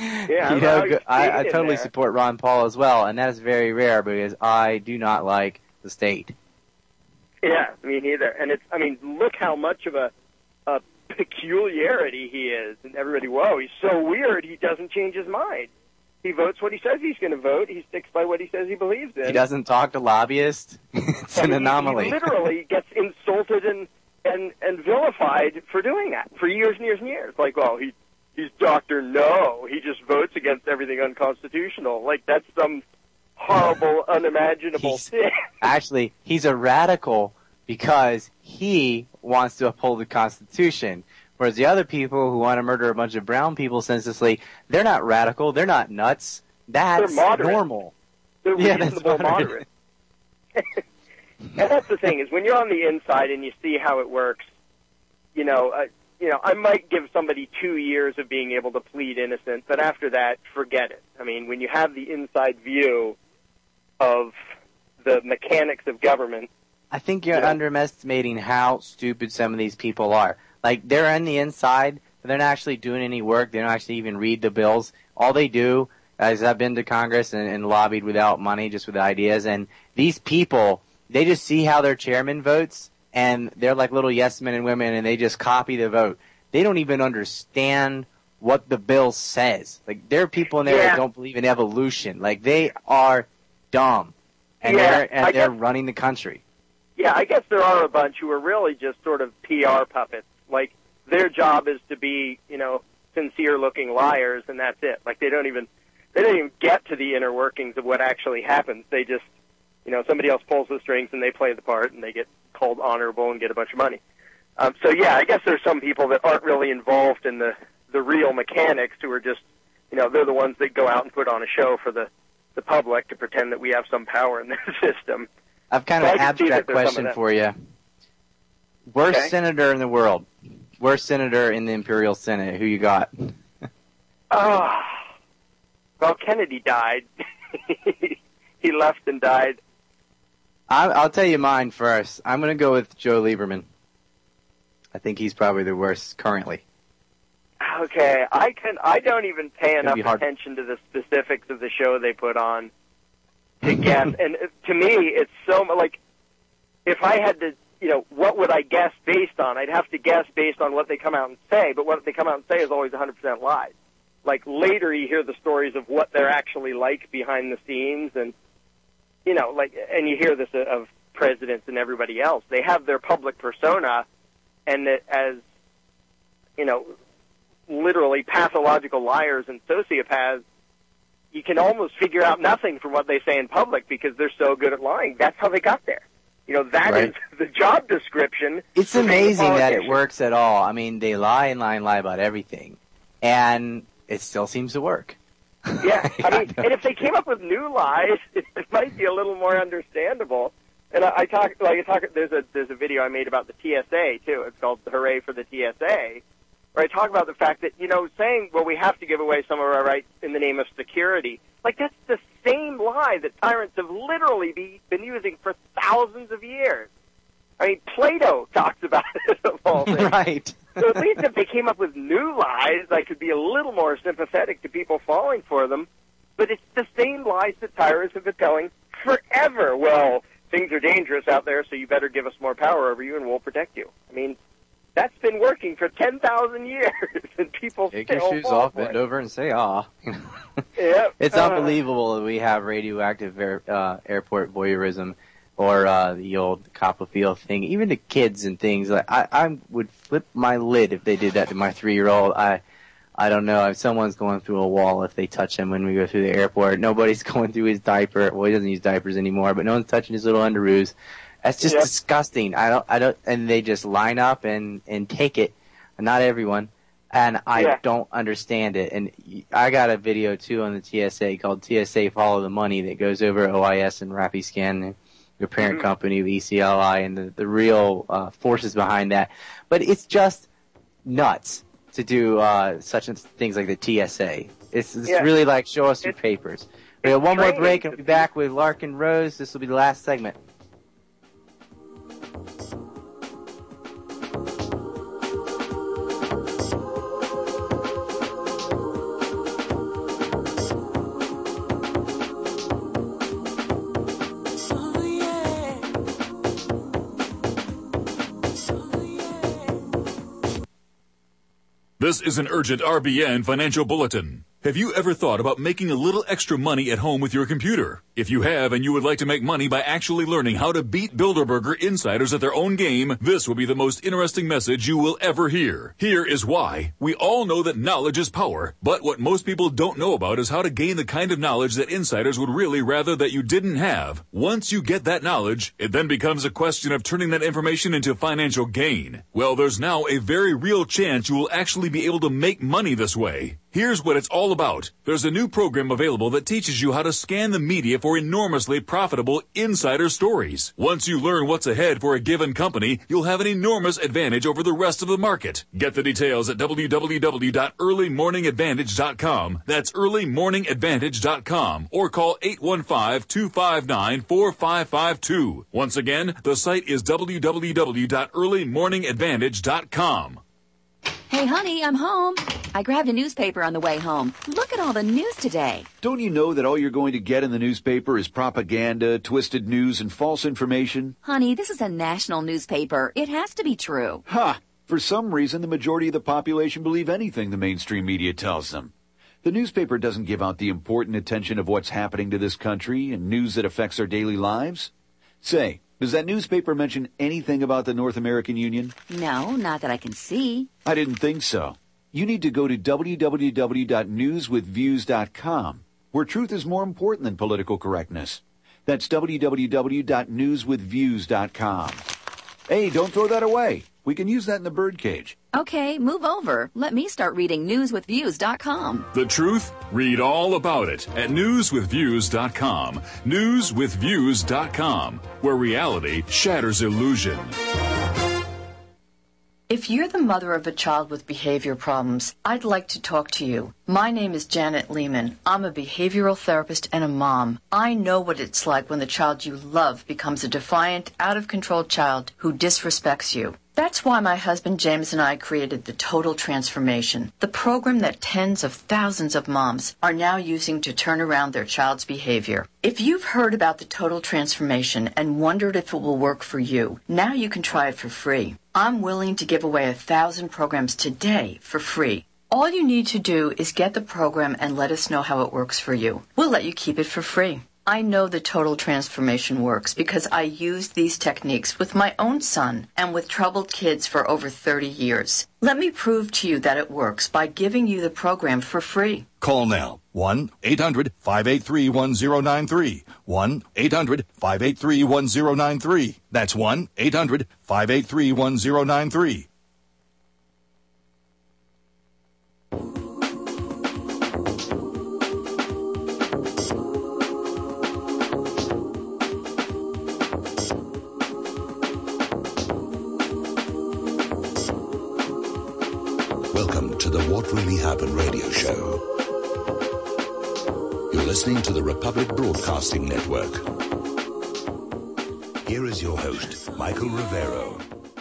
I totally support Ron Paul as well, and that is very rare because I do not like the state. Yeah, me neither. And look how much of a peculiarity he is. And everybody, whoa, he's so weird, he doesn't change his mind. He votes what he says he's going to vote. He sticks by what he says he believes in. He doesn't talk to lobbyists. It's an anomaly. He literally gets insulted and vilified for doing that for years and years and years. Like, well, he's Dr. No. He just votes against everything unconstitutional. Like, that's some horrible, unimaginable thing. Actually, he's a radical because he wants to uphold the Constitution. Whereas the other people who want to murder a bunch of brown people senselessly, they're not radical, they're not nuts. That's normal. They're reasonable, moderate. And that's the thing, is when you're on the inside and you see how it works, I might give somebody 2 years of being able to plead innocent, but after that, forget it. I mean, when you have the inside view of the mechanics of government, I think you're underestimating how stupid some of these people are. Like, they're on the inside, but they're not actually doing any work. They don't actually even read the bills. All they do is I've been to Congress and lobbied without money, just with ideas. And these people, they just see how their chairman votes, and they're like little yes men and women, and they just copy the vote. They don't even understand what the bill says. Like, there are people in there that don't believe in evolution. Like, they are dumb, and they're running the country. Yeah, I guess there are a bunch who are really just sort of PR puppets. Like, their job is to be, sincere-looking liars, and that's it. Like, they don't even get to the inner workings of what actually happens. They just, somebody else pulls the strings and they play the part and they get called honorable and get a bunch of money. I guess there's some people that aren't really involved in the real mechanics who are just, they're the ones that go out and put on a show for the public to pretend that we have some power in the system. I've kind of an abstract question for you. Worst senator in the world. Worst senator in the Imperial Senate. Who you got? Well, Kennedy died. He left and died. I'll tell you mine first. I'm going to go with Joe Lieberman. I think he's probably the worst currently. Okay, I don't even pay enough attention to the specifics of the show they put on to guess. And to me, it's so like, if I had to, what would I guess based on? I'd have to guess based on what they come out and say, but what they come out and say is always 100% lies. Like, later you hear the stories of what they're actually like behind the scenes, and, and you hear this of presidents and everybody else. They have their public persona, and that as, literally pathological liars and sociopaths, you can almost figure out nothing from what they say in public because they're so good at lying. That's how they got there. That is the job description. It's amazing that it works at all. I mean, they lie and lie and lie about everything, and it still seems to work. Yeah, and if they came up with new lies, it might be a little more understandable. And there's a video I made about the TSA too. It's called "Hooray for the TSA," where I talk about the fact that, saying, well, we have to give away some of our rights in the name of security, like, that's the same lie that tyrants have literally been using for thousands of years. I mean, Plato talks about it, of all things. Right. So at least if they came up with new lies, I could be a little more sympathetic to people falling for them. But it's the same lies that tyrants have been telling forever. Well, things are dangerous out there, so you better give us more power over you and we'll protect you. I mean, that's been working for 10,000 years, and people take still your shoes off, bend over, and say, "Ah." Yep. It's unbelievable that we have radioactive airport voyeurism. or the old Copperfield thing. Even the kids and things, like I would flip my lid if they did that to my 3-year-old. I don't know. If someone's going through a wall if they touch him when we go through the airport. Nobody's going through his diaper. Well, he doesn't use diapers anymore, but no one's touching his little underoos. That's just disgusting. I don't, and they just line up and take it. Not everyone. And I don't understand it. And I got a video too on the TSA called TSA Follow the Money that goes over OIS and Rapiscan and your parent company, the ECLI, and the real forces behind that. But it's just nuts to do such things like the TSA. It's really like, show us your papers. We have one more break, and we'll be back with Larkin Rose. This will be the last segment. This is an urgent RBN financial bulletin. Have you ever thought about making a little extra money at home with your computer? If you have and you would like to make money by actually learning how to beat Bilderberger insiders at their own game, this will be the most interesting message you will ever hear. Here is why. We all know that knowledge is power, but what most people don't know about is how to gain the kind of knowledge that insiders would really rather that you didn't have. Once you get that knowledge, it then becomes a question of turning that information into financial gain. Well, there's now a very real chance you will actually be able to make money this way. Here's what it's all about. There's a new program available that teaches you how to scan the media for enormously profitable insider stories. Once you learn what's ahead for a given company, you'll have an enormous advantage over the rest of the market. Get the details at www.earlymorningadvantage.com. That's earlymorningadvantage.com, or call 815-259-4552. Once again, the site is www.earlymorningadvantage.com. Hey, honey, I'm home. I grabbed a newspaper on the way home. Look at all the news today. Don't you know that all you're going to get in the newspaper is propaganda, twisted news, and false information? Honey, this is a national newspaper. It has to be true. Ha! For some reason, the majority of the population believe anything the mainstream media tells them. The newspaper doesn't give out the important attention of what's happening to this country and news that affects our daily lives. Say, does that newspaper mention anything about the North American Union? No, not that I can see. I didn't think so. You need to go to www.newswithviews.com, where truth is more important than political correctness. That's www.newswithviews.com. Hey, don't throw that away. We can use that in the birdcage. Okay, move over. Let me start reading newswithviews.com. The truth? Read all about it at newswithviews.com. Newswithviews.com, where reality shatters illusion. If you're the mother of a child with behavior problems, I'd like to talk to you. My name is Janet Lehman. I'm a behavioral therapist and a mom. I know what it's like when the child you love becomes a defiant, out-of-control child who disrespects you. That's why my husband James and I created the Total Transformation, the program that tens of thousands of moms are now using to turn around their child's behavior. If you've heard about the Total Transformation and wondered if it will work for you, now you can try it for free. I'm willing to give away 1,000 programs today for free. All you need to do is get the program and let us know how it works for you. We'll let you keep it for free. I know the Total Transformation works because I used these techniques with my own son and with troubled kids for over 30 years. Let me prove to you that it works by giving you the program for free. Call now. 1-800-583-1093. 1-800-583-1093. That's 1-800-583-1093. Welcome to the What Really Happened radio show. You're listening to the Republic Broadcasting Network. Here is your host, Michael Rivero.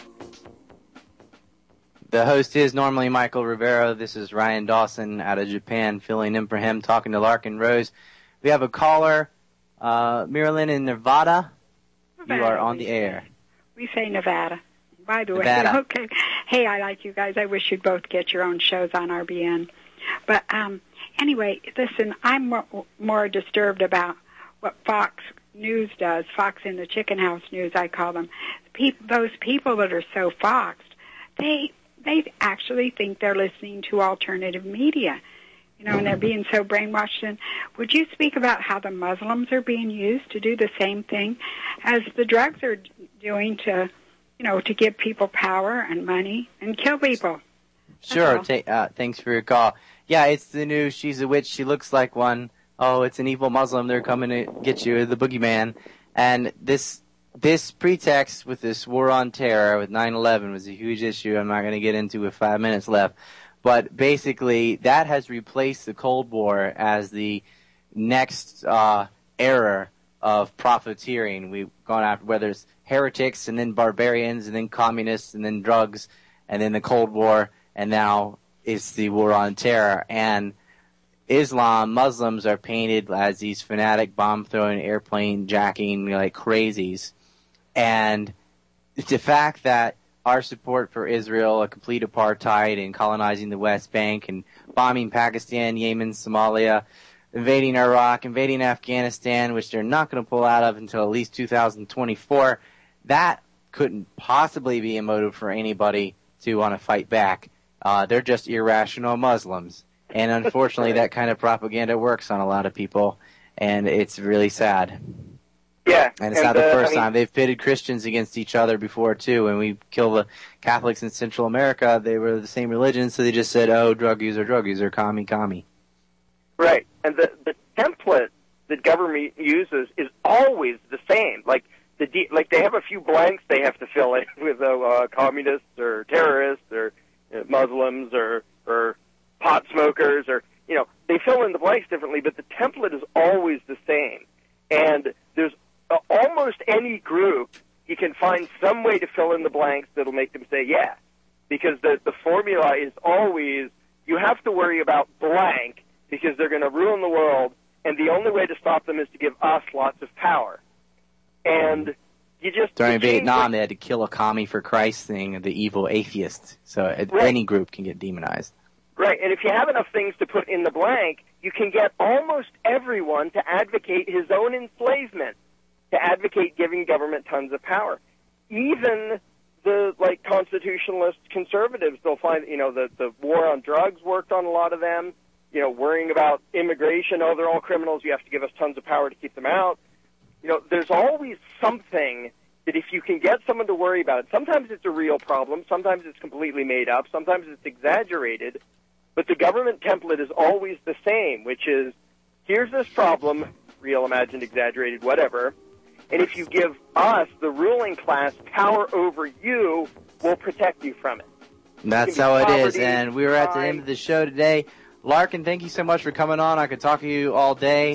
The host is normally Michael Rivero. This is Ryan Dawson out of Japan, filling in for him, talking to Larkin Rose. We have a caller, Marilyn in Nevada. You are on the air. We say Nevada. By the way, Nevada. Okay. Hey, I like you guys. I wish you'd both get your own shows on RBN. But anyway, listen, I'm more disturbed about what Fox News does, Fox in the Chicken House News, I call them. Those people that are so foxed, they actually think they're listening to alternative media, and they're being so brainwashed. And would you speak about how the Muslims are being used to do the same thing as the drugs are doing to give people power and money and kill people? Sure. Thanks for your call. Yeah, it's the new She's a Witch, She Looks Like One. Oh, it's an evil Muslim. They're coming to get you, the boogeyman. And this pretext with this war on terror with 9/11 was a huge issue. I'm not going to get into with 5 minutes left. But basically, that has replaced the Cold War as the next era of profiteering. We've gone after whether it's heretics and then barbarians and then communists and then drugs and then the Cold War, and now it's the war on terror. And Muslims are painted as these fanatic bomb-throwing, airplane jacking like crazies. And the fact that our support for Israel, a complete apartheid, and colonizing the West Bank, and bombing Pakistan, Yemen, Somalia, invading Iraq, invading Afghanistan, which they're not going to pull out of until at least 2024, that couldn't possibly be a motive for anybody to want to fight back. They're just irrational Muslims. And unfortunately, that kind of propaganda works on a lot of people, and it's really sad. Yeah. And it's not the first time. They've pitted Christians against each other before, too. When we killed the Catholics in Central America, they were the same religion, so they just said, oh, drug user, commie. Right. And the template that government uses is always the same. Like they have a few blanks they have to fill in with communists or terrorists or Muslims or pot smokers, or they fill in the blanks differently, but the template is always the same. And there's almost any group you can find some way to fill in the blanks that'll make them say yeah, because the formula is always you have to worry about blank because they're going to ruin the world, and the only way to stop them is to give us lots of power. And you just during Vietnam, they had to kill a commie for Christ thing, the evil atheist. So any group can get demonized. Right, and if you have enough things to put in the blank, you can get almost everyone to advocate his own enslavement, to advocate giving government tons of power. Even the constitutionalist conservatives, they'll find the war on drugs worked on a lot of them. Worrying about immigration, oh, they're all criminals, you have to give us tons of power to keep them out. There's always something that if you can get someone to worry about it, sometimes it's a real problem, sometimes it's completely made up, sometimes it's exaggerated, but the government template is always the same, which is, here's this problem, real, imagined, exaggerated, whatever, and if you give us, the ruling class, power over you, we'll protect you from it. That's how it is, and we were at the end of the show today. Larkin, thank you so much for coming on. I could talk to you all day.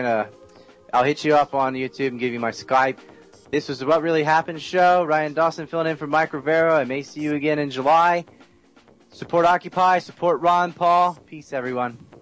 I'll hit you up on YouTube and give you my Skype. This was the What Really Happened show. Ryan Dawson filling in for Mike Rivero. I may see you again in July. Support Occupy. Support Ron Paul. Peace, everyone.